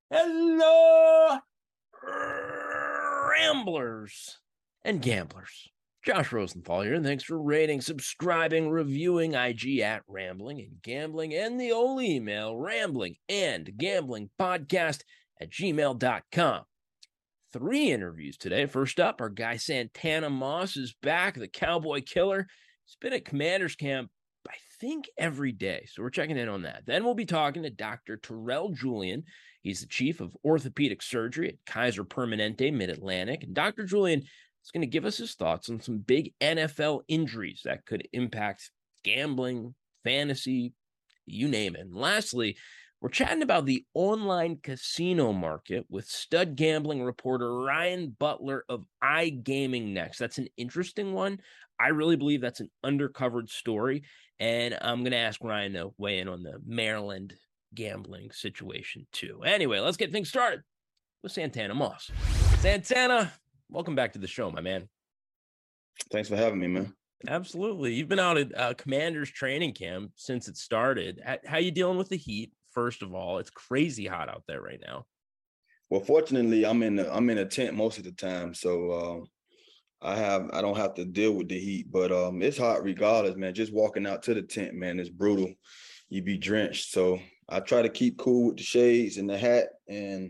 Hello, ramblers and gamblers. Josh Rosenthal here, and thanks for rating, subscribing, reviewing IG at Rambling and Gambling, and the old email, rambling and gambling podcast at gmail.com. 3 interviews today. First up, our guy Santana Moss is back, the Cowboy Killer. He's been at Commander's Camp, I think, every day. So we're checking in on that. Then we'll be talking to Dr. Terrell Julian. He's the chief of orthopedic surgery at Kaiser Permanente Mid-Atlantic. And Dr. Julian is going to give us his thoughts on some big NFL injuries that could impact gambling, fantasy, you name it. And lastly, we're chatting about the online casino market with stud gambling reporter Ryan Butler of iGaming Next. That's an interesting one. I really believe that's an undercovered story. And I'm going to ask Ryan to weigh in on the Maryland gambling situation too. Anyway, let's get things started with Santana Moss. Santana, welcome back to the show, my man. Thanks for having me, man. Absolutely. You've been out at Commander's training camp since it started. How you dealing with the heat? First of all, it's crazy hot out there right now. Well, fortunately, I'm in a tent most of the time, so I don't have to deal with the heat. But it's hot regardless, man. Just walking out to the tent, man, it's brutal. You be drenched. So I try to keep cool with the shades and the hat, and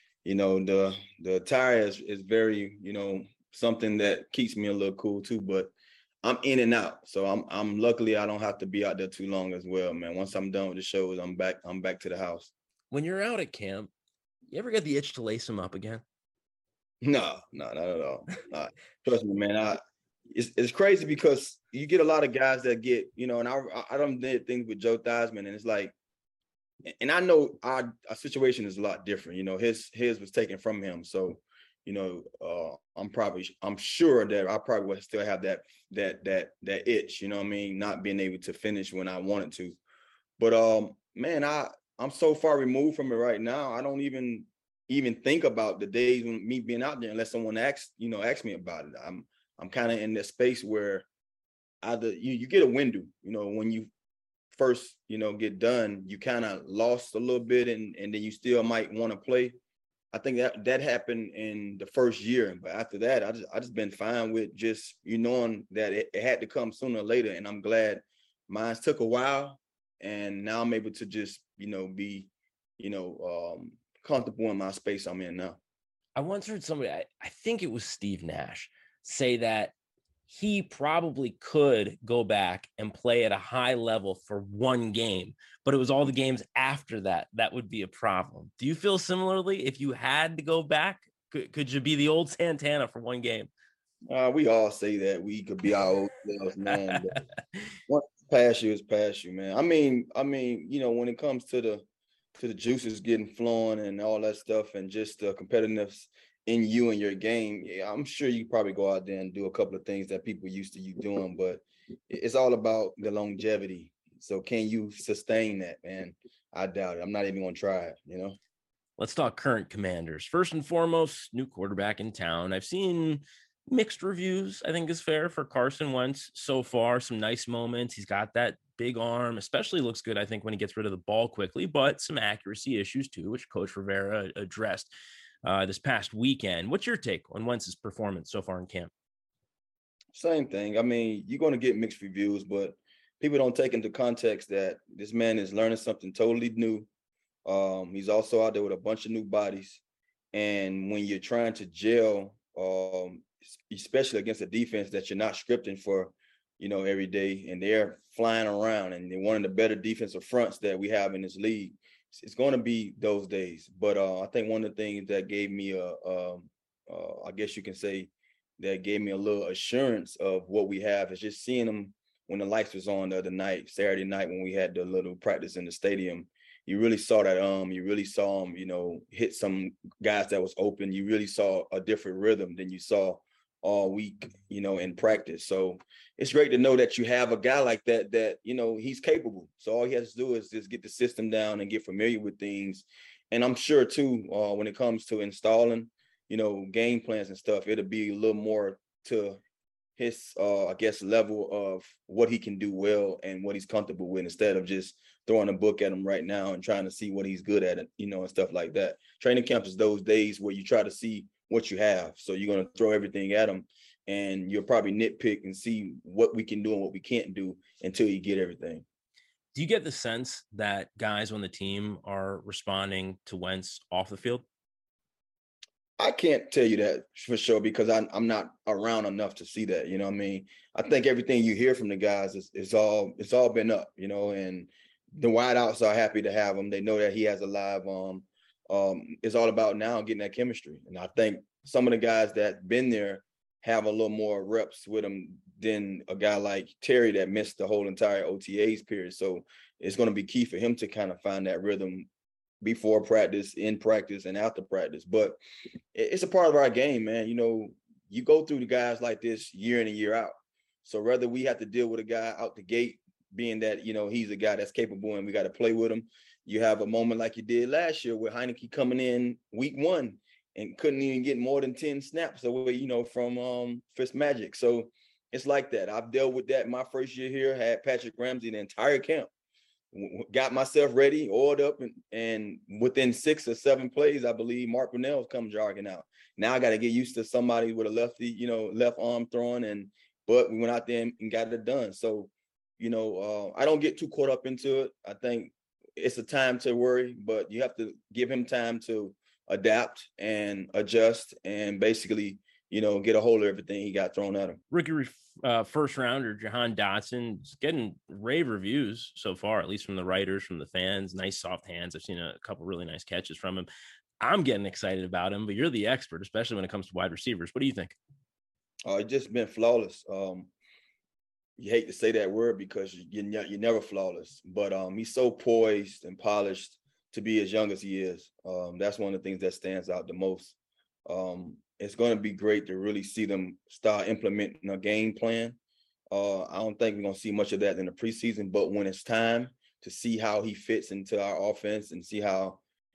the attire is very something that keeps me a little cool too. But I'm in and out, so I'm luckily I don't have to be out there too long as well, man. Once I'm done with the shows, I'm back to the house. When you're out at camp, you ever get the itch to lace them up again? No, not at all. Trust me, man. It's crazy because you get a lot of guys that get, and I don't did things with Joe Theismann, and it's like, and I know our situation is a lot different. His was taken from him, so I'm sure that I probably would still have that itch, not being able to finish when I wanted to. But man, I'm so far removed from it right now. I don't even think about the days when me being out there unless someone asks me about it. I'm kind of in this space where either you get a window, when you first, get done, you kind of lost a little bit and then you still might want to play. I think that happened in the first year, but after that, I just been fine with just knowing that it had to come sooner or later, and I'm glad mine took a while, and now I'm able to just be comfortable in my space I'm in now. I once heard somebody, I think it was Steve Nash, say that he probably could go back and play at a high level for one game, but it was all the games after that would be a problem. Do you feel similarly? If you had to go back, could you be the old Santana for one game? We all say that we could be our old selves, man. But once past you is past you, man. I mean, when it comes to the juices getting flowing and all that stuff, and just the competitiveness in you and your game, yeah, I'm sure you probably go out there and do a couple of things that people used to you doing, but it's all about the longevity. So can you sustain that, man? I doubt it. I'm not even gonna try it. Let's talk current Commanders. First and foremost, new quarterback in town. I've seen mixed reviews, I think is fair, for Carson Wentz so far. Some nice moments. He's got that big arm, especially looks good, I think, when he gets rid of the ball quickly, but some accuracy issues too, which Coach Rivera addressed this past weekend. What's your take on Wentz's performance so far in camp? Same thing. I mean, you're going to get mixed reviews, but people don't take into context that this man is learning something totally new. He's also out there with a bunch of new bodies. And when you're trying to gel, especially against a defense that you're not scripting for, every day, and they're flying around, and they're one of the better defensive fronts that we have in this league, it's going to be those days. But I think one of the things that gave me I guess you can say, that gave me a little assurance of what we have is just seeing them when the lights was on the other night, Saturday night, when we had the little practice in the stadium. You really saw that you really saw him, hit some guys that was open. You really saw a different rhythm than you saw all week, in practice. So it's great to know that you have a guy like that, he's capable. So all he has to do is just get the system down and get familiar with things. And I'm sure too, when it comes to installing, game plans and stuff, it'll be a little more to I guess, level of what he can do well and what he's comfortable with, instead of just throwing a book at him right now and trying to see what he's good at, and stuff like that. Training camp is those days where you try to see what you have. So you're going to throw everything at him, and you'll probably nitpick and see what we can do and what we can't do until you get everything. Do you get the sense that guys on the team are responding to Wentz off the field? I can't tell you that for sure because I'm not around enough to see that. You know what I mean? I think everything you hear from the guys is all been up, and the wideouts are happy to have him. They know that he has a live arm. It's all about now getting that chemistry. And I think some of the guys that been there have a little more reps with him than a guy like Terry that missed the whole entire OTAs period. So it's going to be key for him to kind of find that rhythm before practice, in practice, and after practice. But it's a part of our game, man. You go through the guys like this year in and year out. So whether we have to deal with a guy out the gate, being that, he's a guy that's capable and we got to play with him. You have a moment like you did last year with Heinicke coming in week 1 and couldn't even get more than 10 snaps away, from Fitzmagic. So it's like that. I've dealt with that my first year here, had Patrick Ramsey the entire camp. Got myself ready, oiled up, and within 6 or 7 plays, I believe Mark Brunell's come jogging out. Now I got to get used to somebody with a lefty, left arm throwing, but we went out there and got it done. So, I don't get too caught up into it. I think it's a time to worry, but you have to give him time to adapt and adjust and basically, get a hold of everything he got thrown at him. Rookie first rounder Jahan Dotson is getting rave reviews so far, at least from the writers, from the fans. Nice soft hands. I've seen a couple really nice catches from him. I'm getting excited about him, but you're the expert, especially when it comes to wide receivers. What do you think? It's just been flawless. You hate to say that word because you're never flawless, but he's so poised and polished to be as young as he is. That's one of the things that stands out the most. It's going to be great to really see them start implementing a game plan. I don't think we're going to see much of that in the preseason, but when it's time to see how he fits into our offense and see how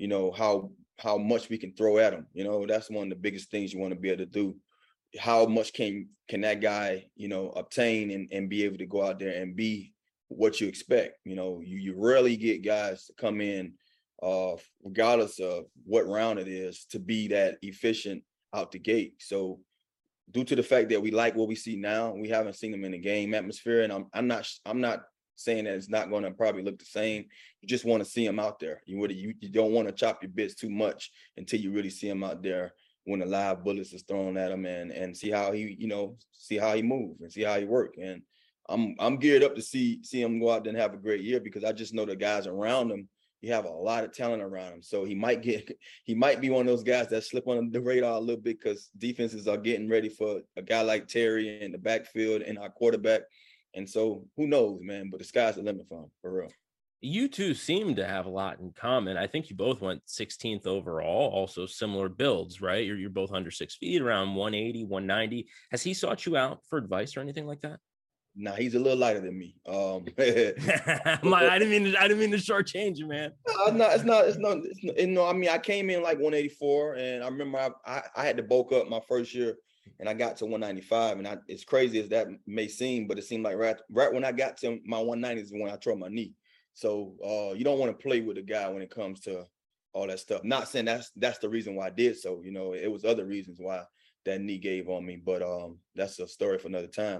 much we can throw at him, that's one of the biggest things you want to be able to do. How much can that guy, obtain and be able to go out there and be what you expect? You rarely get guys to come in, regardless of what round it is, to be that efficient out the gate. So due to the fact that we like what we see now, we haven't seen them in the game atmosphere. And I'm not saying that it's not going to probably look the same. You just want to see them out there. You don't want to chop your bits too much until you really see them out there when the live bullets is thrown at him and see how he, see how he move and see how he work. And I'm geared up to see him go out there and have a great year because I just know the guys around him. You have a lot of talent around him. So he might be one of those guys that slip on the radar a little bit because defenses are getting ready for a guy like Terry in the backfield and our quarterback. And so who knows, man, but the sky's the limit for him, for real. You two seem to have a lot in common. I think you both went 16th overall, also similar builds, right? You're both under 6 feet, around 180, 190. Has he sought you out for advice or anything like that? Nah, he's a little lighter than me. I didn't mean to shortchange you, man. It's not. I mean, I came in like 184, and I remember I had to bulk up my first year, and I got to 195. And it's crazy as that may seem, but it seemed like right when I got to my 190 is when I tore my knee. So you don't want to play with a guy when it comes to all that stuff. Not saying that's the reason why I did so. It was other reasons why that knee gave on me, but that's a story for another time.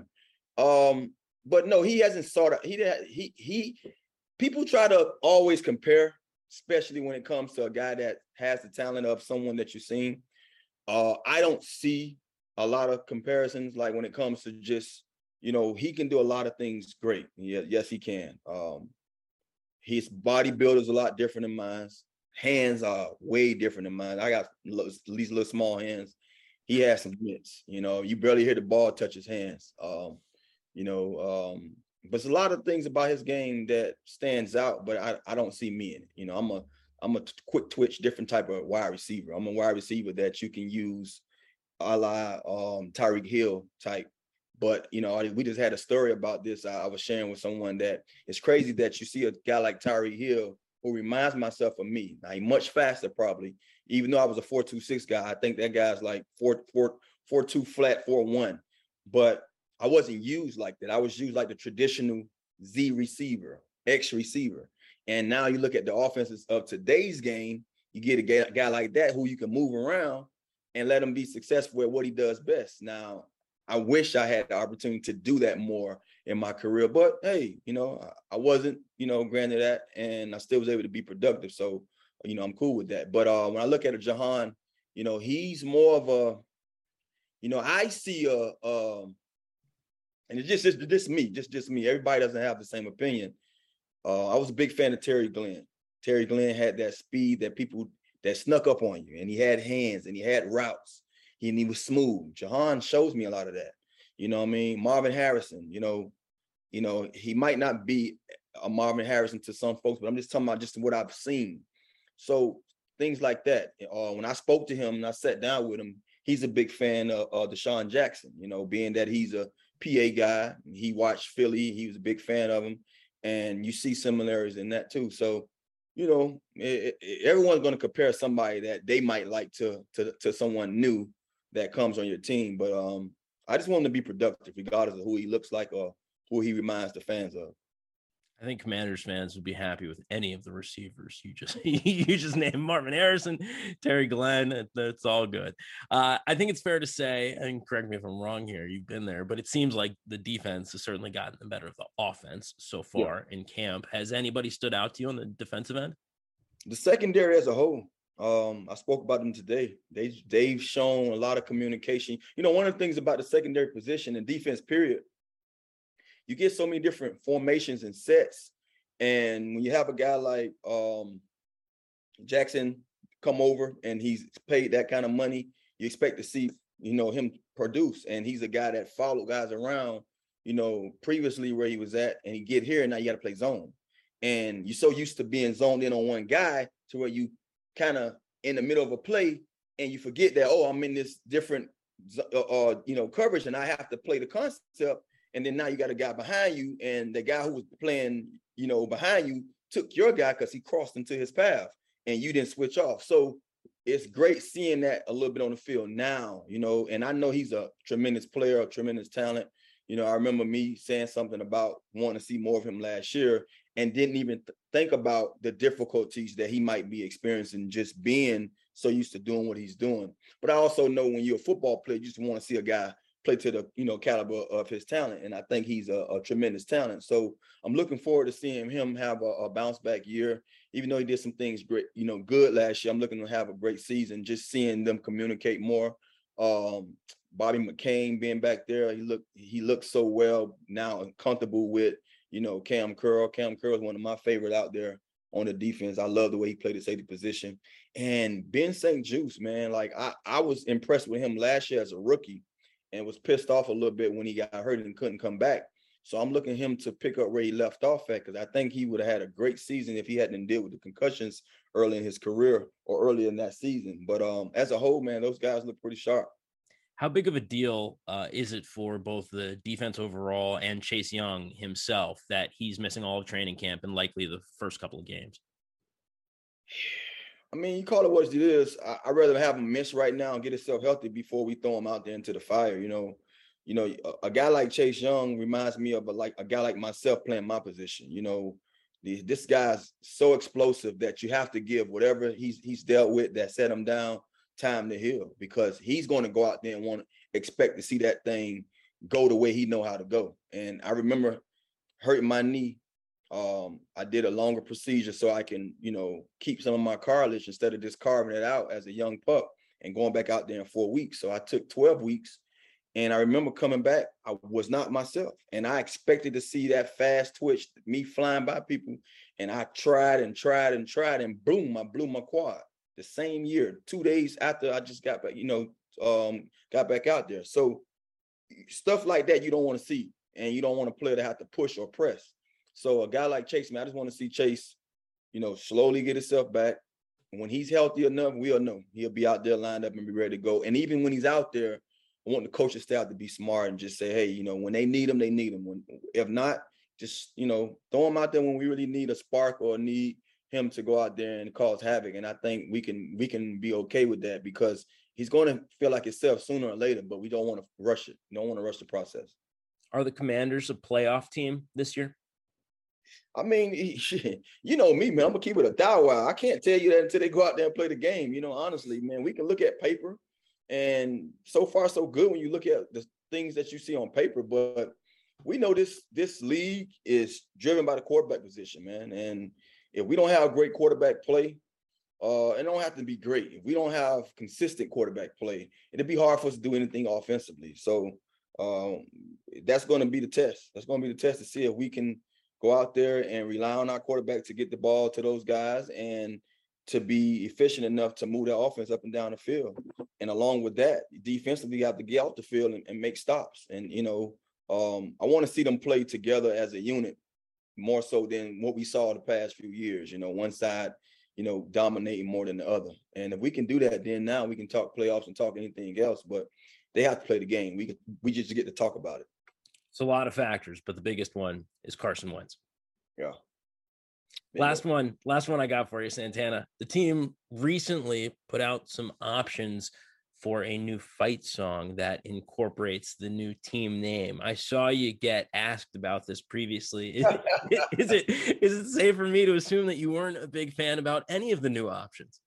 But no, he hasn't sought out. He people try to always compare, especially when it comes to a guy that has the talent of someone that you've seen. I don't see a lot of comparisons like when it comes to just, he can do a lot of things great. Yeah, yes, he can. His body build is a lot different than mine. Hands are way different than mine. I got these little small hands. He has some mitts, you barely hear the ball touch his hands. But there's a lot of things about his game that stands out, but I don't see me in it. I'm a quick twitch, different type of wide receiver. I'm a wide receiver that you can use a la Tyreek Hill type. But, we just had a story about this. I was sharing with someone that it's crazy that you see a guy like Tyreek Hill who reminds myself of me. Now, he's much faster probably, even though I was a 4.26 guy. I think that guy's like 4.2 flat, 4.1. But I wasn't used like that. I was used like the traditional Z receiver, X receiver. And now you look at the offenses of today's game, you get a guy like that who you can move around and let him be successful at what he does best. Now, I wish I had the opportunity to do that more in my career, but hey, I wasn't, granted that, and I still was able to be productive. So, I'm cool with that. But when I look at a Jahan, he's more of a, I see and it's just me, just me. Everybody doesn't have the same opinion. I was a big fan of Terry Glenn. Terry Glenn had that speed that people that snuck up on you, and he had hands and he had routes, and he was smooth. Jahan shows me a lot of that. You know what I mean? Marvin Harrison, he might not be a Marvin Harrison to some folks, but I'm just talking about just what I've seen. So things like that. When I spoke to him and I sat down with him, he's a big fan of DeSean Jackson, being that he's a PA guy. He watched Philly. He was a big fan of him. And you see similarities in that too. So, everyone's going to compare somebody that they might like to someone new that comes on your team. But I just want him to be productive, regardless of who he looks like or who he reminds the fans of. I think Commanders fans would be happy with any of the receivers you just named. Marvin Harrison, Terry Glenn. That's all good. I think it's fair to say, and correct me if I'm wrong here, you've been there, but it seems like the defense has certainly gotten the better of the offense so far in camp. Has anybody stood out to you on the defensive end? The secondary as a whole. I spoke about them today. They've shown a lot of communication. One of the things about the secondary position and defense period, you get so many different formations and sets. And when you have a guy like Jackson come over and he's paid that kind of money, you expect to see, him produce. And he's a guy that followed guys around, previously where he was at, and he get here and now you got to play zone. And you're so used to being zoned in on one guy to where you kind of in the middle of a play and you forget that, I'm in this different, coverage and I have to play the concept. And then now you got a guy behind you, and the guy who was playing, behind you took your guy because he crossed into his path and you didn't switch off. So it's great seeing that a little bit on the field now, and I know he's a tremendous player, a tremendous talent. I remember me saying something about wanting to see more of him last year and didn't even think about the difficulties that he might be experiencing just being so used to doing what he's doing. But I also know when you're a football player, you just want to see a guy play to the, caliber of his talent. And I think he's a tremendous talent. So I'm looking forward to seeing him have a bounce back year, even though he did some things great, good last year. I'm looking to have a great season, just seeing them communicate more. Bobby McCain being back there, he looks so well now and comfortable with, Cam Curl. Cam Curl is one of my favorite out there on the defense. I love the way he played the safety position. And Ben St-Juste, man, like I was impressed with him last year as a rookie and was pissed off a little bit when he got hurt and couldn't come back. So I'm looking at him to pick up where he left off at, because I think he would have had a great season if he hadn't dealt with the concussions early in his career or early in that season. But as a whole, man, those guys look pretty sharp. How big of a deal is it for both the defense overall and Chase Young himself that he's missing all of training camp and likely the first couple of games? I mean, you call it what it is. I'd rather have him miss right now and get himself healthy before we throw him out there into the fire. A guy like Chase Young reminds me of a guy like myself playing my position. This guy's so explosive that you have to give whatever he's dealt with that set him down time to heal, because he's going to go out there and want to expect to see that thing go the way he know how to go. And I remember hurting my knee. I did a longer procedure so I can, keep some of my cartilage instead of just carving it out as a young pup and going back out there in 4 weeks. So I took 12 weeks, and I remember coming back, I was not myself. And I expected to see that fast twitch, me flying by people. And I tried, and boom, I blew my quad the same year, 2 days after I just got back, got back out there. So stuff like that you don't want to see, and you don't want a player to have to push or press. So a guy like Chase, man, I just want to see Chase, slowly get himself back. And when he's healthy enough, we'll know he'll be out there lined up and be ready to go. And even when he's out there, I want the coaching staff to be smart and just say, hey, when they need him, they need him. If not, just, throw him out there when we really need a spark or need him to go out there and cause havoc. And I think we can be okay with that, because he's going to feel like himself sooner or later, but we don't want to rush it. We don't want to rush the process. Are the Commanders a playoff team this year? I mean, you know me, man. I'm gonna keep it a thou. I can't tell you that until they go out there and play the game. You know, honestly, man, we can look at paper, and so far so good when you look at the things that you see on paper. But we know this league is driven by the quarterback position, man. And if we don't have great quarterback play, it don't have to be great. If we don't have consistent quarterback play, it'd be hard for us to do anything offensively. So that's going to be the test. That's going to be the test to see if we can go out there and rely on our quarterback to get the ball to those guys and to be efficient enough to move that offense up and down the field. And along with that, defensively, you have to get out the field and make stops. And, you know, I want to see them play together as a unit more so than what we saw the past few years. You know, one side, you know, dominating more than the other. And if we can do that, then now we can talk playoffs and talk anything else. But they have to play the game. We just get to talk about it. It's a lot of factors, but the biggest one is Carson Wentz. Yeah. Last one I got for you, Santana. The team recently put out some options for a new fight song that incorporates the new team name. I saw you get asked about this previously. Is it safe for me to assume that you weren't a big fan about any of the new options?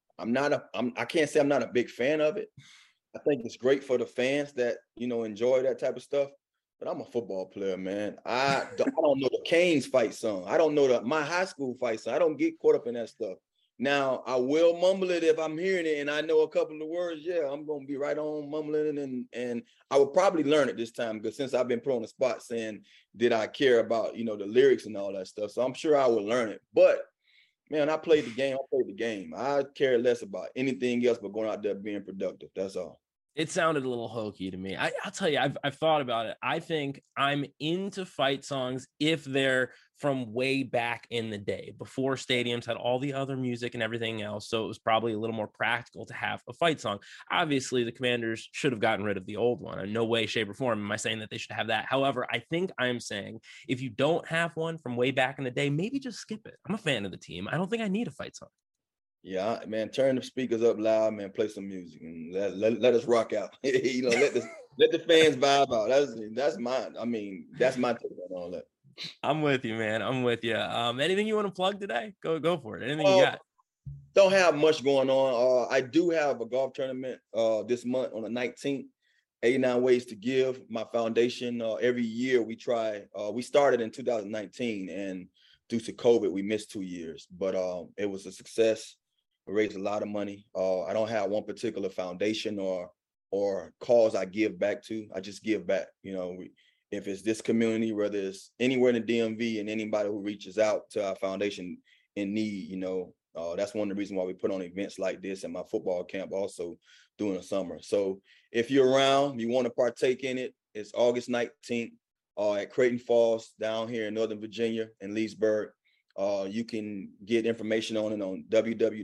I can't say I'm not a big fan of it. I think it's great for the fans that, you know, enjoy that type of stuff. But I'm a football player, man. I don't know the Canes fight song. I don't know my high school fight song. I don't get caught up in that stuff. Now, I will mumble it if I'm hearing it and I know a couple of the words. Yeah, I'm going to be right on mumbling and I will probably learn it this time because since I've been put on the spot saying, did I care about, you know, the lyrics and all that stuff. So I'm sure I will learn it. But, man, I played the game. I care less about anything else but going out there being productive. That's all. It sounded a little hokey to me. I'll tell you, I've thought about it. I think I'm into fight songs if they're from way back in the day, before stadiums had all the other music and everything else. So it was probably a little more practical to have a fight song. Obviously, the Commanders should have gotten rid of the old one. In no way, shape, or form am I saying that they should have that. However, I think I'm saying if you don't have one from way back in the day, maybe just skip it. I'm a fan of the team. I don't think I need a fight song. Yeah, man, turn the speakers up loud, man, play some music and let us rock out. You know, let the fans vibe out. That's my take on all that. I'm with you, man. I'm with you. Anything you want to plug today? Go for it. Anything you got? Don't have much going on. I do have a golf tournament this month on the 19th. 89 Ways to Give, my foundation. Every year we try. We started in 2019, and due to COVID, we missed 2 years. But it was a success. We raised a lot of money. I don't have one particular foundation or cause I give back to. I just give back. You know, if it's this community, whether it's anywhere in the DMV and anybody who reaches out to our foundation in need, you know, that's one of the reasons why we put on events like this and my football camp also during the summer. So if you're around, you want to partake in it, it's August 19th at Creighton Falls down here in Northern Virginia in Leesburg. You can get information on it on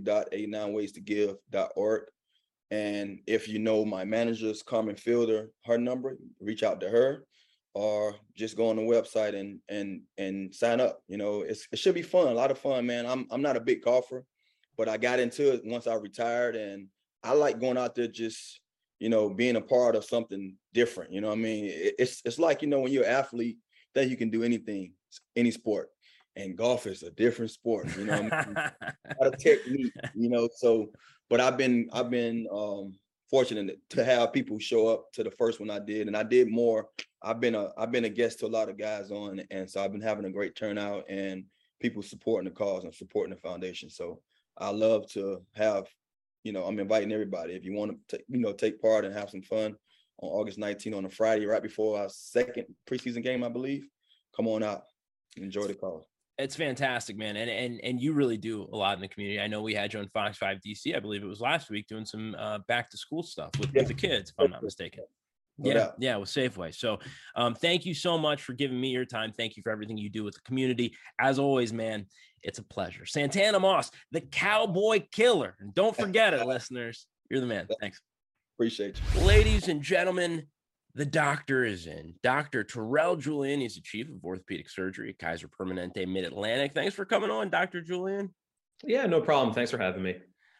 www.89waystogive.org. And if you know my manager's Carmen Fielder, her number, reach out to her or just go on the website and sign up. You know, it should be fun, a lot of fun, man. I'm not a big golfer, but I got into it once I retired, and I like going out there just, you know, being a part of something different. You know what I mean? It's like, you know, when you're an athlete, that you can do anything, any sport. And golf is a different sport, you know, a lot of technique, you know. So, but I've been fortunate to have people show up to the first one I did, and I did more. I've been a guest to a lot of guys on, and so I've been having a great turnout and people supporting the cause and supporting the foundation. So I love to have, you know, I'm inviting everybody. If you want to, take part and have some fun on August 19th on a Friday, right before our second preseason game, I believe, come on out, enjoy the cause. It's fantastic, man. And you really do a lot in the community. I know we had you on Fox 5 DC, I believe it was last week, doing some back to school stuff with the kids, if I'm not mistaken. Yeah, with Safeway. So thank you so much for giving me your time. Thank you for everything you do with the community. As always, man, it's a pleasure. Santana Moss, the Cowboy Killer. And don't forget it, listeners. You're the man. Thanks. Appreciate you. Ladies and gentlemen, the doctor is in. Dr. Terrell Julian. He's the chief of orthopedic surgery at Kaiser Permanente Mid-Atlantic. Thanks for coming on, Dr. Julian. Yeah, no problem. Thanks for having me.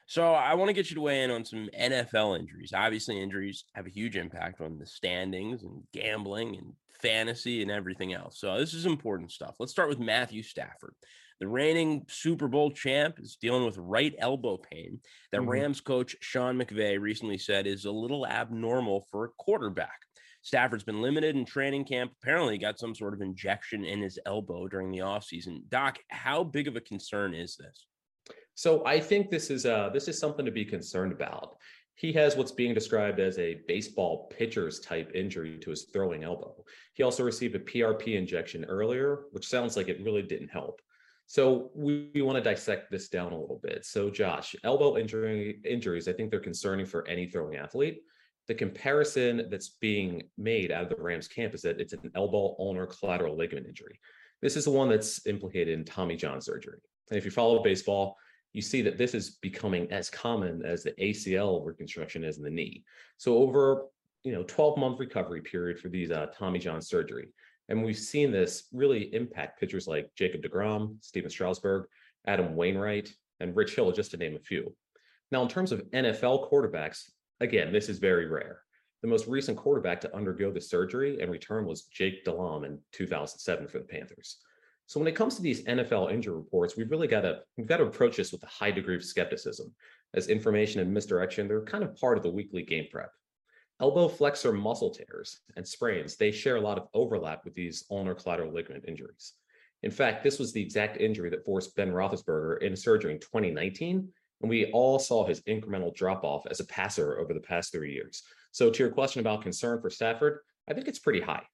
So I want to get you to weigh in on some NFL injuries. Obviously, injuries have a huge impact on the standings and gambling and fantasy and everything else. So this is important stuff. Let's start with Matthew Stafford. The reigning Super Bowl champ is dealing with right elbow pain that Rams coach Sean McVay recently said is a little abnormal for a quarterback. Stafford's been limited in training camp. Apparently, got some sort of injection in his elbow during the offseason. Doc, how big of a concern is this? So I think this is something to be concerned about. He has what's being described as a baseball pitcher's type injury to his throwing elbow. He also received a PRP injection earlier, which sounds like it really didn't help. So we want to dissect this down a little bit. So Josh, elbow injuries, I think they're concerning for any throwing athlete. The comparison that's being made out of the Rams camp is that it's an elbow ulnar collateral ligament injury. This is the one that's implicated in Tommy John surgery. And if you follow baseball, you see that this is becoming as common as the ACL reconstruction is in the knee. So over 12-month recovery period for these Tommy John surgery. And we've seen this really impact pitchers like Jacob deGrom, Steven Strasburg, Adam Wainwright, and Rich Hill, just to name a few. Now, in terms of NFL quarterbacks, again, this is very rare. The most recent quarterback to undergo the surgery and return was Jake Delhomme in 2007 for the Panthers. So when it comes to these NFL injury reports, we've got to approach this with a high degree of skepticism, as information and misdirection, they're kind of part of the weekly game prep. Elbow flexor muscle tears and sprains, they share a lot of overlap with these ulnar collateral ligament injuries. In fact, this was the exact injury that forced Ben Roethlisberger into surgery in 2019, and we all saw his incremental drop-off as a passer over the past 3 years. So to your question about concern for Stafford, I think it's pretty high.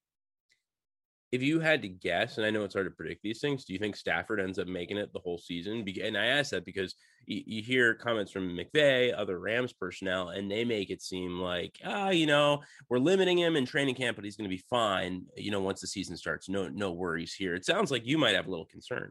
If you had to guess, and I know it's hard to predict these things, do you think Stafford ends up making it the whole season? And I ask that because you hear comments from McVay, other Rams personnel, and they make it seem like, we're limiting him in training camp, but he's going to be fine, once the season starts. No worries here. It sounds like you might have a little concern.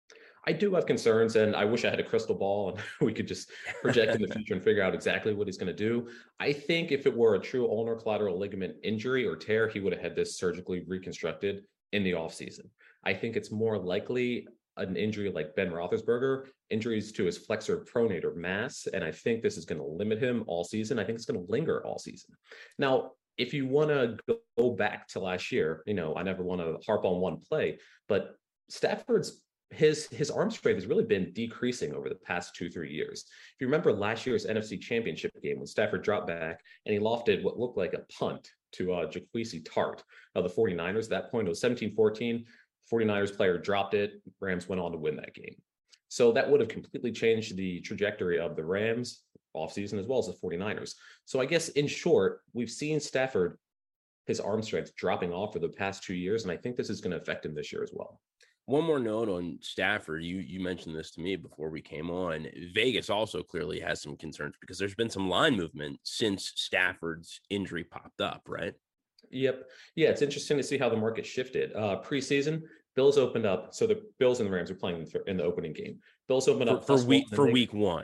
I do have concerns, and I wish I had a crystal ball and we could just project in the future and figure out exactly what he's going to do. I think if it were a true ulnar collateral ligament injury or tear, he would have had this surgically reconstructed in the offseason. I think it's more likely an injury like Ben Roethlisberger, injuries to his flexor pronator mass, and I think this is going to limit him all season. I think it's going to linger all season. Now, if you want to go back to last year, I never want to harp on one play, but Stafford's his arm strength has really been decreasing over the past 2-3 years. If you remember last year's NFC Championship game when Stafford dropped back and he lofted what looked like a punt to Jaquisi Tart of the 49ers. At that point, it was 17-14. 49ers player dropped it. Rams went on to win that game. So that would have completely changed the trajectory of the Rams offseason as well as the 49ers. So I guess in short, we've seen Stafford, his arm strength dropping off for the past 2 years, and I think this is going to affect him this year as well. One more note on Stafford. You mentioned this to me before we came on. Vegas also clearly has some concerns because there's been some line movement since Stafford's injury popped up, right? Yep. Yeah, it's interesting to see how the market shifted. Preseason, Bills opened up. So the Bills and the Rams are playing in the opening game. Bills opened up for week one.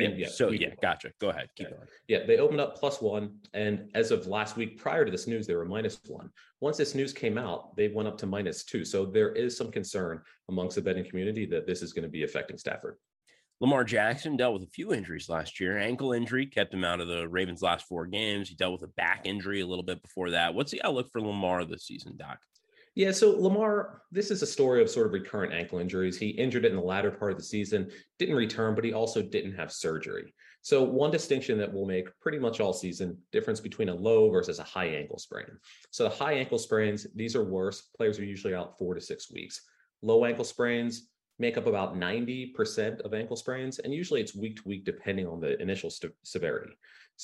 Gotcha. Go ahead. Keep going. Yeah, they opened up +1. And as of last week, prior to this news, they were -1. Once this news came out, they went up to -2. So there is some concern amongst the betting community that this is going to be affecting Stafford. Lamar Jackson dealt with a few injuries last year. Ankle injury kept him out of the Ravens' last 4 games. He dealt with a back injury a little bit before that. What's the outlook for Lamar this season, Doc? Yeah, so Lamar, this is a story of sort of recurrent ankle injuries. He injured it in the latter part of the season, didn't return, but he also didn't have surgery. So one distinction that we'll make pretty much all season, difference between a low versus a high ankle sprain. So the high ankle sprains, these are worse. Players are usually out 4 to 6 weeks. Low ankle sprains make up about 90% of ankle sprains, and usually it's week to week depending on the initial severity.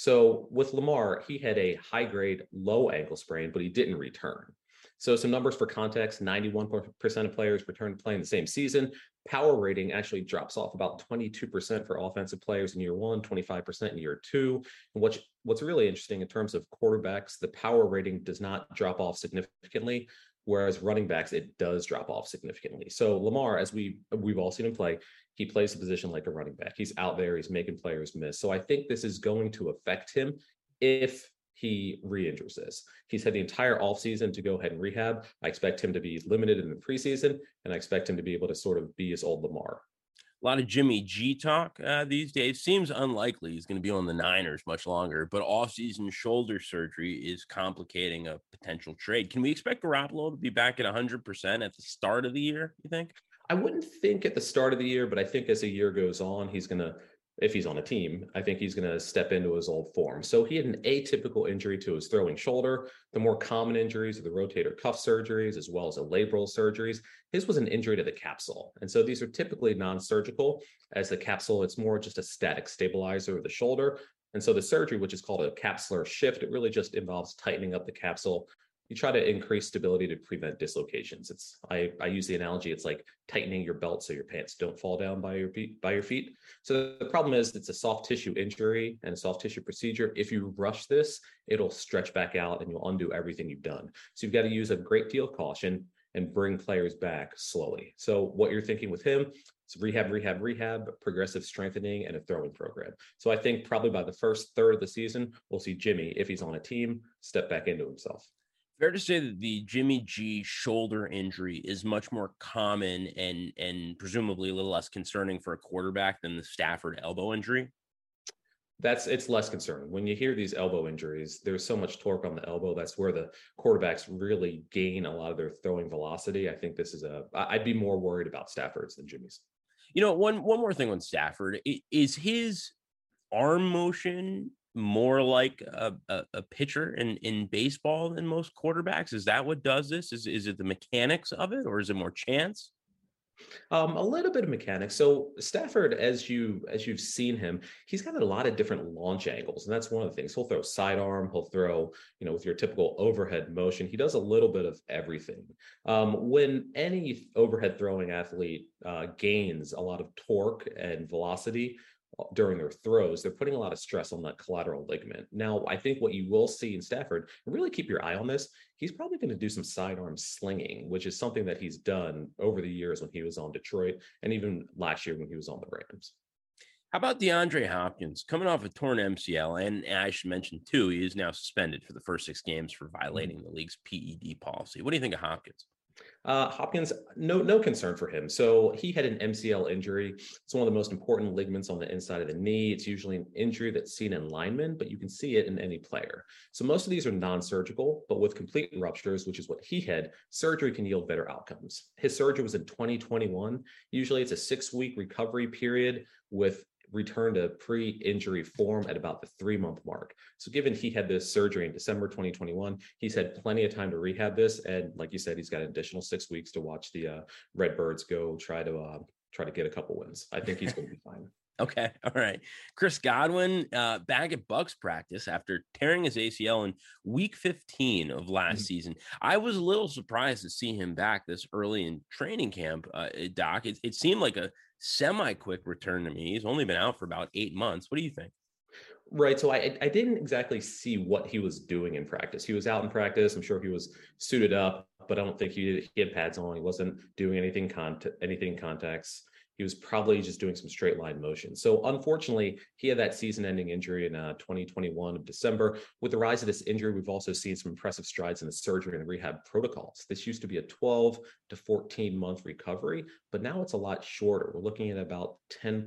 So with Lamar, he had a high-grade low ankle sprain, but he didn't return. So some numbers for context, 91% of players return to play in the same season. Power rating actually drops off about 22% for offensive players in year 1, 25% in year 2. And what's really interesting in terms of quarterbacks, the power rating does not drop off significantly, whereas running backs, it does drop off significantly. So Lamar, as we've all seen him play, he plays the position like a running back. He's out there, he's making players miss. So I think this is going to affect him if he re-injures this. He's had the entire offseason to go ahead and rehab. I expect him to be limited in the preseason, and I expect him to be able to sort of be his old Lamar. A lot of Jimmy G talk these days. Seems unlikely he's going to be on the Niners much longer, but offseason shoulder surgery is complicating a potential trade. Can we expect Garoppolo to be back at 100% at the start of the year, you think? I wouldn't think at the start of the year, but I think as the year goes on, if he's on a team, I think he's going to step into his old form. So he had an atypical injury to his throwing shoulder. The more common injuries are the rotator cuff surgeries, as well as the labral surgeries. His was an injury to the capsule. And so these are typically non-surgical. As the capsule, it's more just a static stabilizer of the shoulder. And so the surgery, which is called a capsular shift, it really just involves tightening up the capsule. You try to increase stability to prevent dislocations. I use the analogy, it's like tightening your belt so your pants don't fall down by your feet. So the problem is it's a soft tissue injury and a soft tissue procedure. If you rush this, it'll stretch back out and you'll undo everything you've done. So you've got to use a great deal of caution and bring players back slowly. So what you're thinking with him, it's rehab, progressive strengthening, and a throwing program. So I think probably by the first third of the season, we'll see Jimmy, if he's on a team, step back into himself. Fair to say that the Jimmy G shoulder injury is much more common and presumably a little less concerning for a quarterback than the Stafford elbow injury? It's less concerning. When you hear these elbow injuries, there's so much torque on the elbow. That's where the quarterbacks really gain a lot of their throwing velocity. I think I'd be more worried about Stafford's than Jimmy's. One more thing on Stafford. Is his arm motion more like a pitcher in baseball than most quarterbacks? Is that what does this? Is it the mechanics of it, or is it more chance? A little bit of mechanics. So Stafford, as you've seen him, he's got a lot of different launch angles, and that's one of the things. He'll throw sidearm, he'll throw, with your typical overhead motion. He does a little bit of everything. When any overhead throwing athlete gains a lot of torque and velocity during their throws, they're putting a lot of stress on that collateral ligament. Now, I think what you will see in Stafford, and really keep your eye on this, he's probably going to do some sidearm slinging, which is something that he's done over the years when he was on Detroit and even last year when he was on the Rams. How about DeAndre Hopkins coming off a torn MCL? And I should mention, too, he is now suspended for the first 6 games for violating the league's PED policy. What do you think of Hopkins? Hopkins, no concern for him. So he had an MCL injury. It's one of the most important ligaments on the inside of the knee. It's usually an injury that's seen in linemen, but you can see it in any player. So most of these are non-surgical, but with complete ruptures, which is what he had, surgery can yield better outcomes. His surgery was in 2021. Usually it's a 6-week recovery period with return to pre-injury form at about the 3-month mark. So given he had this surgery in December 2021, he's had plenty of time to rehab this. And like you said, he's got an additional 6 weeks to watch the Redbirds go try to get a couple wins. I think he's going to be fine. Okay. All right. Chris Godwin back at Bucks practice after tearing his ACL in week 15 of last season. I was a little surprised to see him back this early in training camp, Doc. It seemed like a semi-quick return to me. He's only been out for about 8 months. What do you think? Right. So I didn't exactly see what he was doing in practice. He was out in practice. I'm sure he was suited up, but I don't think he had pads on. He wasn't doing anything contacts. He was probably just doing some straight line motion. So unfortunately, he had that season-ending injury in 2021 of December. With the rise of this injury, we've also seen some impressive strides in the surgery and the rehab protocols. This used to be a 12 to 14-month recovery, but now it's a lot shorter. We're looking at about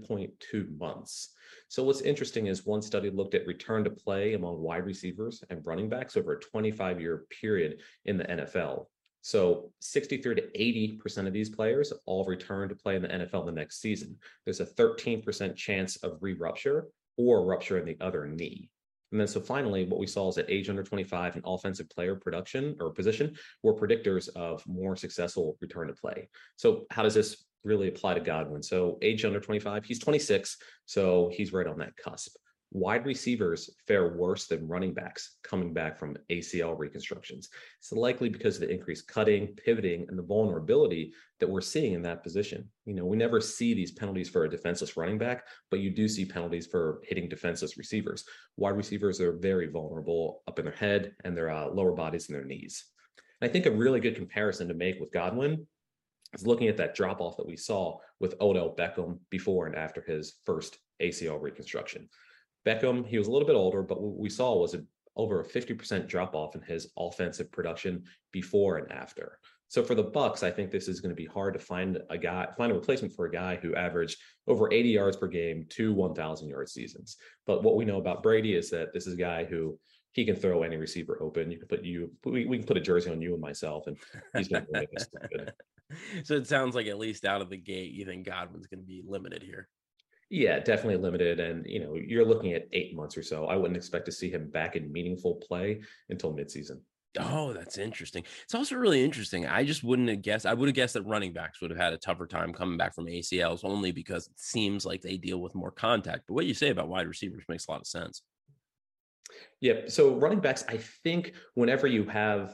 10.2 months. So what's interesting is one study looked at return to play among wide receivers and running backs over a 25-year period in the NFL. So 63 to 80% of these players all return to play in the NFL the next season. There's a 13% chance of re-rupture or rupture in the other knee. And then so finally, what we saw is at age under 25 and offensive player production or position were predictors of more successful return to play. So how does this really apply to Godwin? So age under 25, he's 26, so he's right on that cusp. Wide receivers fare worse than running backs coming back from ACL reconstructions. It's likely because of the increased cutting, pivoting, and the vulnerability that we're seeing in that position. We never see these penalties for a defenseless running back, but you do see penalties for hitting defenseless receivers. Wide receivers are very vulnerable up in their head and their lower bodies and their knees. And I think a really good comparison to make with Godwin is looking at that drop off that we saw with Odell Beckham before and after his first ACL reconstruction. Beckham, he was a little bit older, but what we saw was over a 50% drop off in his offensive production before and after. So for the Bucks, I think this is going to be hard to find a replacement for a guy who averaged over 80 yards per game, 2 1,000-yard seasons. But what we know about Brady is that this is a guy who he can throw any receiver open. We can put a jersey on you and myself, and he's going to make us look good. So it sounds like at least out of the gate, you think Godwin's going to be limited here. Yeah, definitely limited. And, you're looking at 8 months or so. I wouldn't expect to see him back in meaningful play until midseason. Oh, that's interesting. It's also really interesting. I just wouldn't have guessed. I would have guessed that running backs would have had a tougher time coming back from ACLs only because it seems like they deal with more contact. But what you say about wide receivers makes a lot of sense. Yeah. So running backs, I think whenever you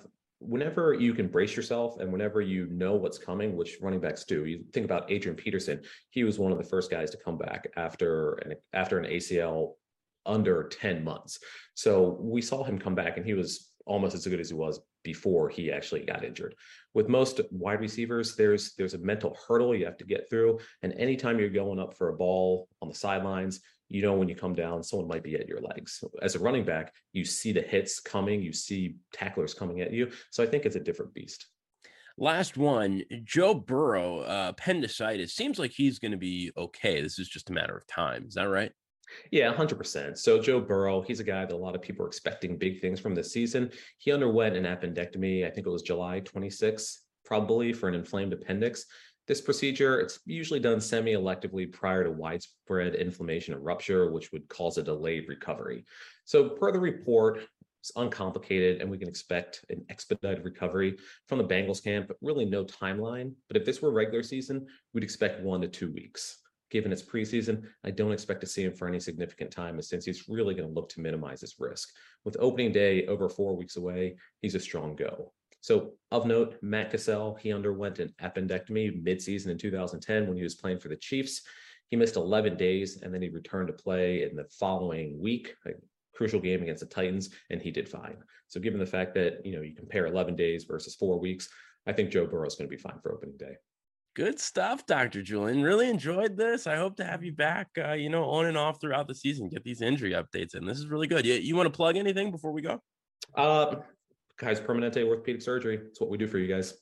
can brace yourself and whenever you know what's coming, which running backs do, you think about Adrian Peterson. He was one of the first guys to come back after an ACL under 10 months. So we saw him come back and he was almost as good as he was before he actually got injured. With most wide receivers, there's a mental hurdle you have to get through. And anytime you're going up for a ball on the sidelines, when you come down, someone might be at your legs. As a running back, you see the hits coming, you see tacklers coming at you. So I think it's a different beast. Last one, Joe Burrow, appendicitis. Seems like he's going to be okay. This is just a matter of time. Is that right? Yeah, 100%. So Joe Burrow, he's a guy that a lot of people are expecting big things from this season. He underwent an appendectomy, I think it was July 26th, probably for an inflamed appendix. This procedure, it's usually done semi-electively prior to widespread inflammation and rupture, which would cause a delayed recovery. So per the report, it's uncomplicated and we can expect an expedited recovery from the Bengals camp, but really no timeline. But if this were regular season, we'd expect 1 to 2 weeks. Given it's preseason, I don't expect to see him for any significant time, since he's really going to look to minimize his risk. With opening day over 4 weeks away, he's a strong go. So of note, Matt Cassell, he underwent an appendectomy midseason in 2010 when he was playing for the Chiefs. He missed 11 days and then he returned to play in the following week, a crucial game against the Titans, and he did fine. So given the fact that, you compare 11 days versus 4 weeks, I think Joe Burrow is going to be fine for opening day. Good stuff, Dr. Julian. Really enjoyed this. I hope to have you back, on and off throughout the season, get these injury updates in. This is really good. You want to plug anything before we go? Kaiser Permanente Orthopedic Surgery. It's what we do for you guys.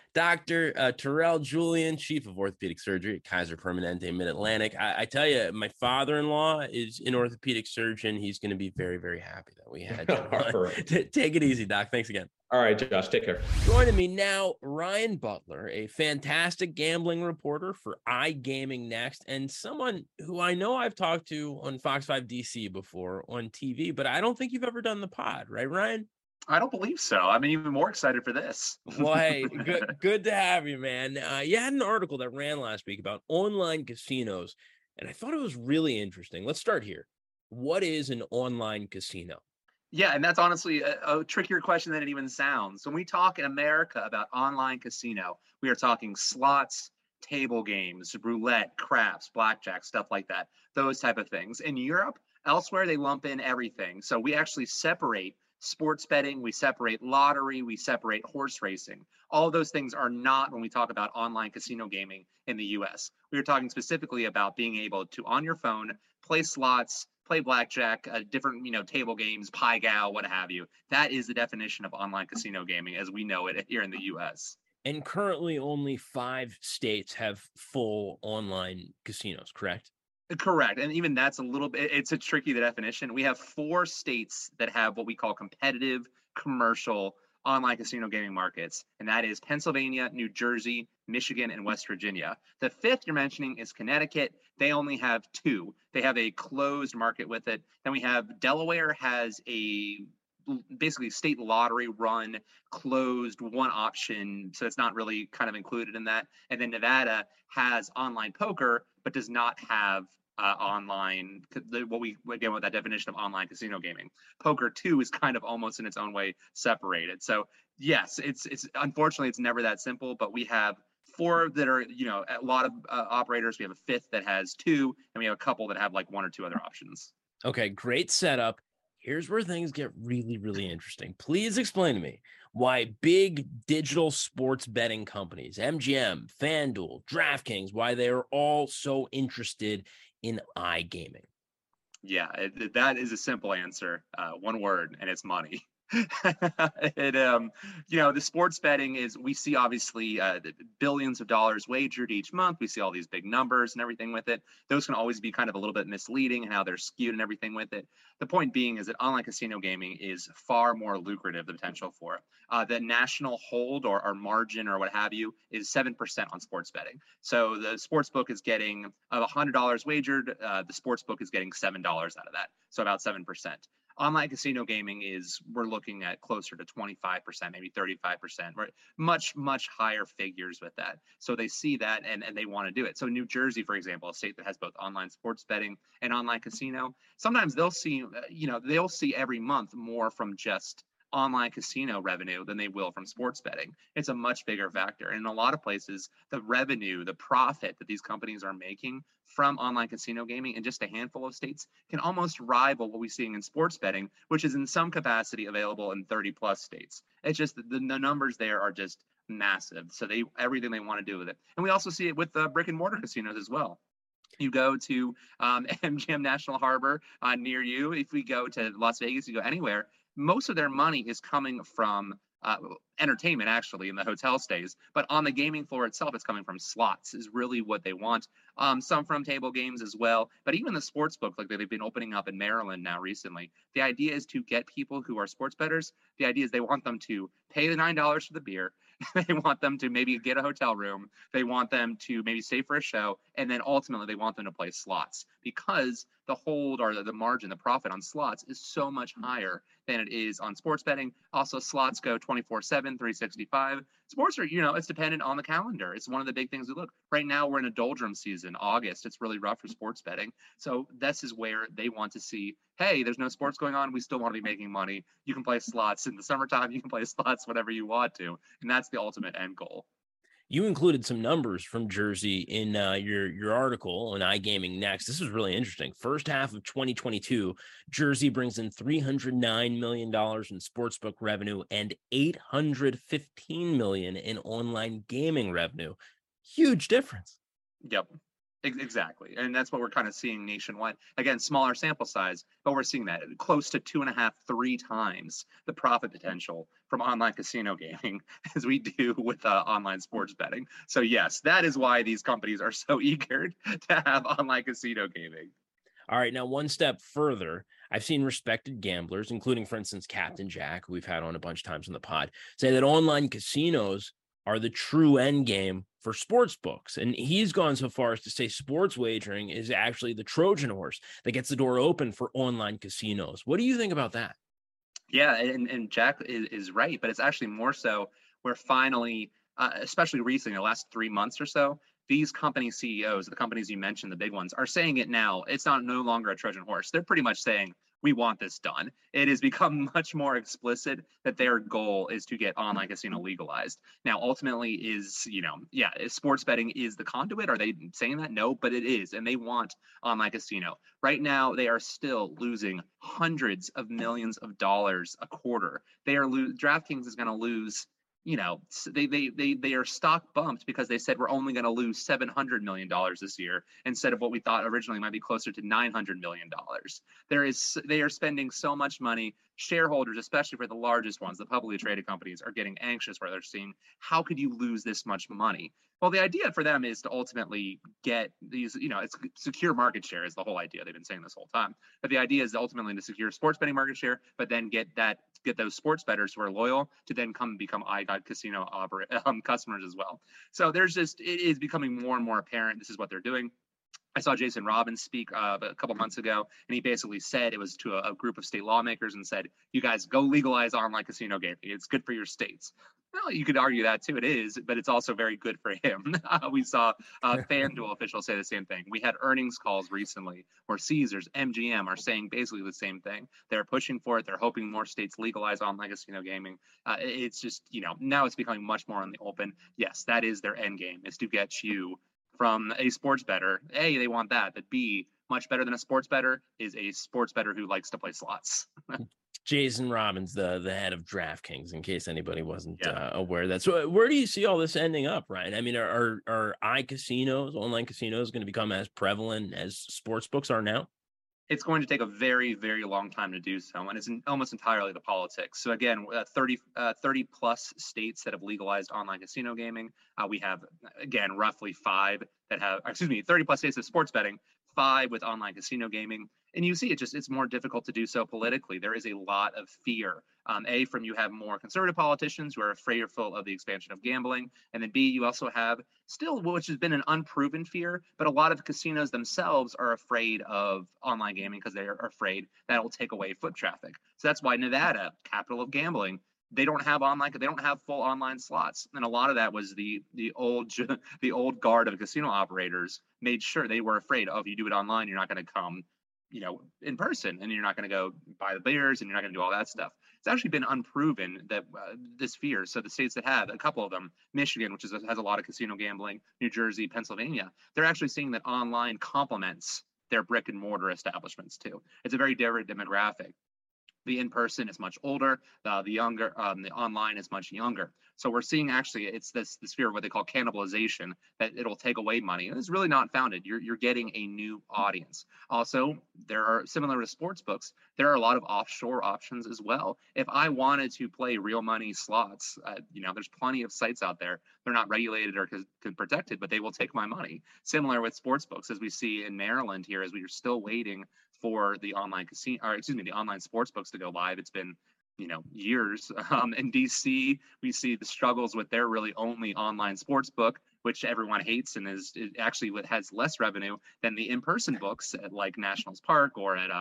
Dr. Terrell Julian, Chief of Orthopedic Surgery at Kaiser Permanente Mid-Atlantic. I tell you, my father-in-law is an orthopedic surgeon. He's going to be very, very happy that we had you on. Right. Take it easy, Doc. Thanks again. All right, Josh, take care. Joining me now, Ryan Butler, a fantastic gambling reporter for iGaming Next, and someone who I know I've talked to on Fox 5 DC before on TV, but I don't think you've ever done the pod, right, Ryan? I don't believe so. I'm even more excited for this. Well, hey, good to have you, man. You had an article that ran last week about online casinos, and I thought it was really interesting. Let's start here. What is an online casino? Yeah, and that's honestly a trickier question than it even sounds. When we talk in America about online casino, we are talking slots, table games, roulette, craps, blackjack, stuff like that, those type of things. In Europe, elsewhere, they lump in everything. So we actually separate sports betting, we separate lottery, we separate horse racing. All of those things are not when we talk about online casino gaming in the US. We are talking specifically about being able to, on your phone, play slots, play blackjack, different, table games, Pai Gow, what have you. That is the definition of online casino gaming as we know it here in the US. And currently only 5 states have full online casinos, correct? Correct. And even that's a little bit, it's a tricky definition. We have 4 states that have what we call competitive commercial online casino gaming markets, and that is Pennsylvania, New Jersey, Michigan, and West Virginia. The 5th you're mentioning is Connecticut. They only have 2. They have a closed market with it. Then we have Delaware has a basically state lottery run closed one option, so it's not really kind of included in that. And then Nevada has online poker but does not have online, what that definition of online casino gaming. Poker too is kind of almost in its own way separated. So yes, it's unfortunately it's never that simple, but we have 4 that are, a lot of operators. We have a 5th that has 2, and we have a couple that have like 1 or 2 other options. Okay, great setup. Here's where things get really, really interesting. Please explain to me why big digital sports betting companies, MGM, FanDuel, DraftKings, why they're all so interested in iGaming. Yeah, that is a simple answer. One word, and it's money. The sports betting is, we see obviously the billions of dollars wagered each month. We see all these big numbers and everything with it. Those can always be kind of a little bit misleading and how they're skewed and everything with it. The point being is that online casino gaming is far more lucrative, the potential for it. The national hold or margin or what have you is 7% on sports betting. So the sports book is getting $100 wagered. The sports book is getting $7 out of that. So about 7%. Online casino gaming is, we're looking at closer to 25%, maybe 35%, right? Much, much higher figures with that. So they see that and they want to do it. So New Jersey, for example, a state that has both online sports betting and online casino, sometimes they'll see, they'll see every month more from just online casino revenue than they will from sports betting. It's a much bigger factor. And in a lot of places, the revenue, the profit that these companies are making from online casino gaming in just a handful of states can almost rival what we're seeing in sports betting, which is in some capacity available in 30 plus states. It's just the numbers there are just massive. So everything they want to do with it. And we also see it with the brick and mortar casinos as well. You go to MGM National Harbor near you. If we go to Las Vegas, you go anywhere, most of their money is coming from entertainment, actually, in the hotel stays. But on the gaming floor itself, it's coming from slots is really what they want. Some from table games as well. But even the sports book, like they've been opening up in Maryland now recently, the idea is to get people who are sports bettors. The idea is they want them to pay the $9 for the beer. They want them to maybe get a hotel room. They want them to maybe stay for a show. And then ultimately, they want them to play slots because the hold or the margin, the profit on slots is so much higher than it is on sports betting. Also, slots go 24/7, 365. Sports are, it's dependent on the calendar. It's one of the big things we look. Right now, we're in a doldrum season, August. It's really rough for sports betting. So this is where they want to see, hey, there's no sports going on. We still want to be making money. You can play slots in the summertime. You can play slots whenever you want to. And that's the ultimate end goal. You included some numbers from Jersey in your article on iGaming Next. This was really interesting. First half of 2022, Jersey brings in $309 million in sportsbook revenue and $815 million in online gaming revenue. Huge difference. Yep. Exactly. And that's what we're kind of seeing nationwide. Again, smaller sample size, but we're seeing that close to 2.5, 3 times the profit potential from online casino gaming as we do with online sports betting. So yes, that is why these companies are so eager to have online casino gaming. All right, now one step further, I've seen respected gamblers, including, for instance, Captain Jack, who we've had on a bunch of times on the pod, say that online casinos are the true end game for sports books. And he's gone so far as to say sports wagering is actually the Trojan horse that gets the door open for online casinos. What do you think about that? Yeah, and Jack is right, but it's actually more so we're finally, especially recently, the last 3 months or so, these company CEOs, the companies you mentioned, the big ones, are saying it now. It's no longer a Trojan horse. They're pretty much saying, we want this done. It has become much more explicit that their goal is to get online casino legalized. Now, ultimately is sports betting is the conduit. Are they saying that? No, but it is. And they want online casino. Right now, they are still losing hundreds of millions of dollars a quarter. DraftKings is going to lose, they are stock bumped because they said we're only going to lose $700 million this year instead of what we thought originally might be closer to $900 million. They are spending so much money. Shareholders, especially for the largest ones, the publicly traded companies, are getting anxious where they're seeing, how could you lose this much money? Well, the idea for them is to ultimately get these, it's secure market share is the whole idea. They've been saying this whole time. But the idea is ultimately to secure sports betting market share, but then get those sports bettors who are loyal to then come and become iCasino customers as well. So it is becoming more and more apparent this is what they're doing. I saw Jason Robbins speak a couple months ago, and he basically said it was to a group of state lawmakers and said, you guys go legalize online casino gaming. It's good for your states. Well, you could argue that too. It is, but it's also very good for him. We saw FanDuel officials say the same thing. We had earnings calls recently where Caesars, MGM are saying basically the same thing. They're pushing for it. They're hoping more states legalize online casino gaming. It's just, now it's becoming much more in the open. Yes, that is their end game, is to get you from a sports bettor. A, they want that, but B, much better than a sports bettor is a sports bettor who likes to play slots. Jason Robbins, the head of DraftKings, in case anybody wasn't aware of that. So where do you see all this ending up, Ryan? I mean, are iCasinos, online casinos, going to become as prevalent as sports books are now? It's going to take a very, very long time to do so, and it's almost entirely the politics. So again, 30 plus states that have legalized online casino gaming. We have, again, roughly 30 plus states of sports betting, 5 with online casino gaming. And you see it's more difficult to do so politically. There is a lot of fear. From you have more conservative politicians who are fearful of the expansion of gambling. And then B, you also have still, which has been an unproven fear, but a lot of casinos themselves are afraid of online gaming because they are afraid that it will take away foot traffic. So that's why Nevada, capital of gambling, they don't have full online slots. And a lot of that was the old guard of casino operators made sure they were afraid, if you do it online, you're not going to come in person, and you're not going to go buy the beers, and you're not going to do all that stuff. It's actually been unproven that this fear. So the states that have, a couple of them, Michigan, which has a lot of casino gambling, New Jersey, Pennsylvania, they're actually seeing that online complements their brick and mortar establishments too. It's a very different demographic. The in-person is much older. The online is much younger. So we're seeing actually it's this fear of what they call cannibalization, that it'll take away money. And it's really not founded. You're getting a new audience. Also, there are, similar to sports books, there are a lot of offshore options as well. If I wanted to play real money slots, there's plenty of sites out there. They're not regulated or protected, but they will take my money. Similar with sports books, as we see in Maryland here, as we are still waiting for the online the online sports books to go live. It's been, years. In DC, we see the struggles with their really only online sports book, which everyone hates, and actually what has less revenue than the in-person books at like Nationals Park or at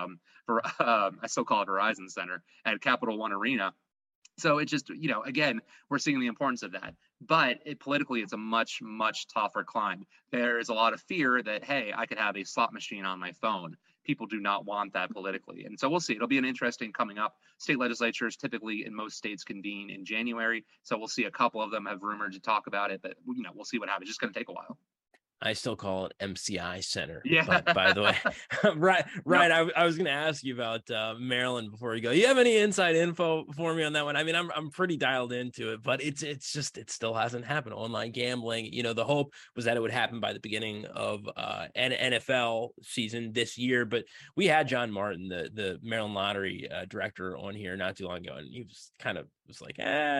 I still call it Verizon Center, at Capital One Arena. So it just, again, we're seeing the importance of that. But politically, it's a much, much tougher climb. There is a lot of fear that, hey, I could have a slot machine on my phone. People do not want that politically. And so we'll see. It'll be an interesting coming up. State legislatures typically in most states convene in January. So we'll see. A couple of them have rumored to talk about it, but we'll see what happens. It's just going to take a while. I still call it MCI Center. Yeah. But by the way, right. No. I was going to ask you about Maryland before we go. You have any inside info for me on that one? I mean, I'm pretty dialed into it, but it still hasn't happened. Online gambling. The hope was that it would happen by the beginning of an NFL season this year. But we had John Martin, the Maryland Lottery director, on here not too long ago, and he was like,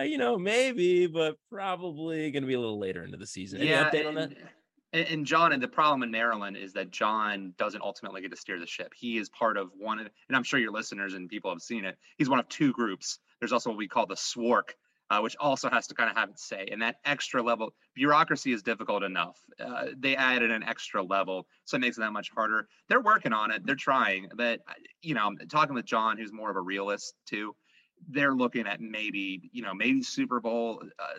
maybe, but probably going to be a little later into the season. Any update on that? And John, and the problem in Maryland is that John doesn't ultimately get to steer the ship. He is part of one, and I'm sure your listeners and people have seen it. He's one of 2 groups. There's also what we call the SWORC, which also has to kind of have its say. And that extra level, bureaucracy is difficult enough. They added an extra level, so it makes it that much harder. They're working on it. They're trying. But, I'm talking with John, who's more of a realist too. They're looking at maybe Super Bowl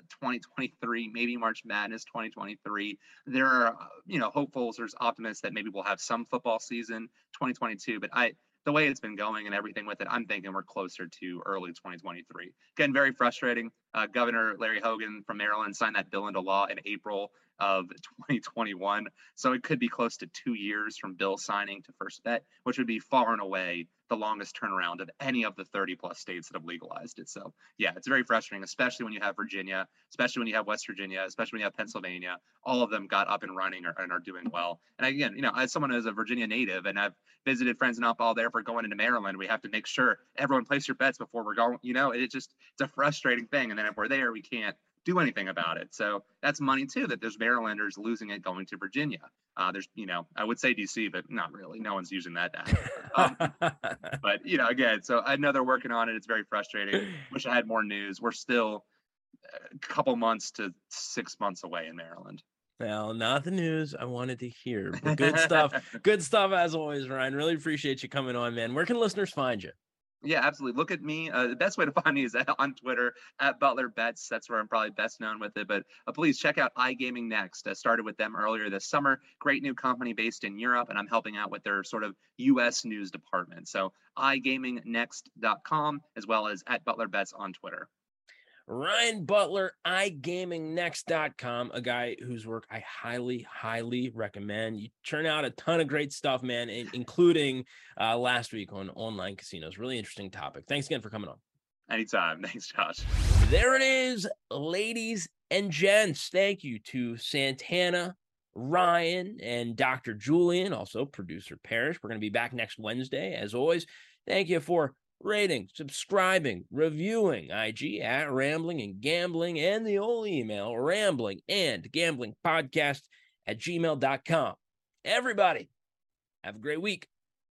2023, maybe March Madness 2023. There are, hopefuls, there's optimists that maybe we'll have some football season 2022. But the way it's been going and everything with it, I'm thinking we're closer to early 2023. Again, very frustrating. Governor Larry Hogan from Maryland signed that bill into law in April of 2021. So it could be close to 2 years from bill signing to first bet, which would be far and away the longest turnaround of any of the 30 plus states that have legalized it. So yeah, it's very frustrating, especially when you have Virginia, especially when you have West Virginia, especially when you have Pennsylvania. All of them got up and running and are doing well. And again, as someone who's a Virginia native, and I've visited friends and all there for going into Maryland, we have to make sure everyone place your bets before we're going, it's a frustrating thing. And then if we're there, we can't do anything about it. So that's money too, that there's Marylanders losing it going to Virginia. There's, I would say DC, but not really. No one's using that data. But, again, so I know they're working on it. It's very frustrating. Wish I had more news. We're still a couple months to 6 months away in Maryland. Well, not the news I wanted to hear, but good stuff. Good stuff as always, Ryan. Really appreciate you coming on, man. Where can listeners find you? Yeah, absolutely. Look at me. The best way to find me is on Twitter at Butler Bets. That's where I'm probably best known with it. But please check out iGaming Next. I started with them earlier this summer. Great new company based in Europe, and I'm helping out with their sort of U.S. news department. So iGamingNext.com, as well as at Butler Bets on Twitter. Ryan Butler, iGamingNext.com, a guy whose work I highly, highly recommend. You churn out a ton of great stuff, man, including last week on online casinos. Really interesting topic. Thanks again for coming on. Anytime. Thanks, Josh. There it is, ladies and gents. Thank you to Santana Ryan and Dr. Julian, also producer Parrish. We're going to be back next Wednesday. As always, thank you for rating, subscribing, reviewing IG at Rambling and Gambling, and the old email, ramblingandgamblingpodcast@gmail.com. Everybody, have a great week.